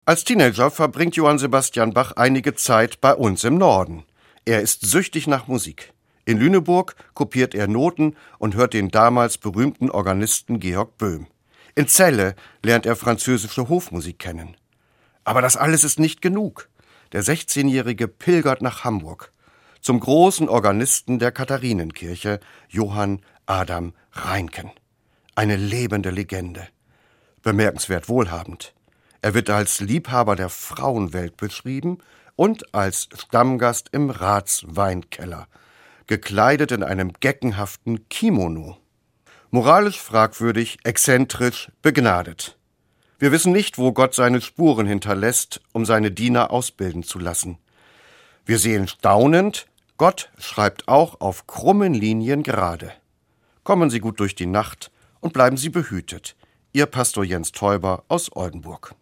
Als Teenager verbringt Johann Sebastian Bach einige Zeit bei uns im Norden. Er ist süchtig nach Musik. In Lüneburg kopiert er Noten und hört den damals berühmten Organisten Georg Böhm. In Celle lernt er französische Hofmusik kennen. Aber das alles ist nicht genug. Der 16-Jährige pilgert nach Hamburg zum großen Organisten der Katharinenkirche, Johann Adam Reinken. Eine lebende Legende. Bemerkenswert wohlhabend. Er wird als Liebhaber der Frauenwelt beschrieben und als Stammgast im Ratsweinkeller, gekleidet in einem geckenhaften Kimono. Moralisch fragwürdig, exzentrisch, begnadet. Wir wissen nicht, wo Gott seine Spuren hinterlässt, um seine Diener ausbilden zu lassen. Wir sehen staunend, Gott schreibt auch auf krummen Linien gerade. Kommen Sie gut durch die Nacht und bleiben Sie behütet. Ihr Pastor Jens Teuber aus Oldenburg.